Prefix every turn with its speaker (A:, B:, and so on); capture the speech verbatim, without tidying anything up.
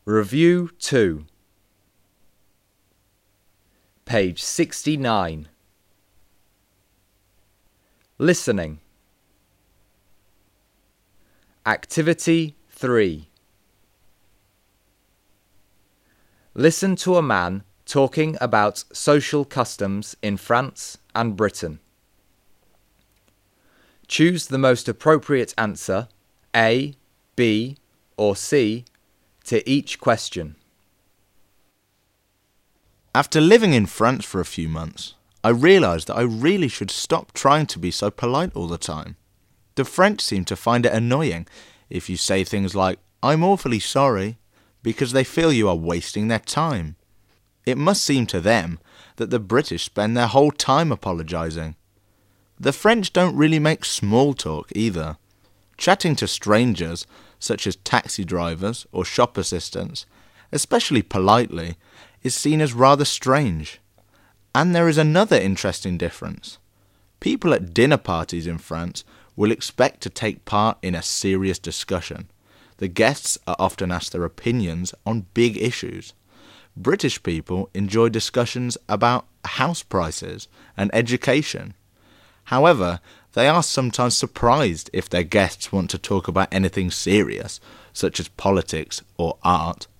A: Review two. Page sixty-nine. Listening. Activity three. Listen to a man talking about social customs in France and Britain. Choose the most appropriate answer, A, B, or C, to each question.
B: After living in France for a few months, I realised that I really should stop trying to be so polite all the time. The French seem to find it annoying if you say things like, "I'm awfully sorry," because they feel you are wasting their time. It must seem to them that the British spend their whole time apologising. The French don't really make small talk either. Chatting to strangers, such as taxi drivers or shop assistants, especially politely, is seen as rather strange. And there is another interesting difference. People at dinner parties in France will expect to take part in a serious discussion. The guests are often asked their opinions on big issues. British people enjoy discussions about house prices and education. However, they are sometimes surprised if their guests want to talk about anything serious, such as politics or art.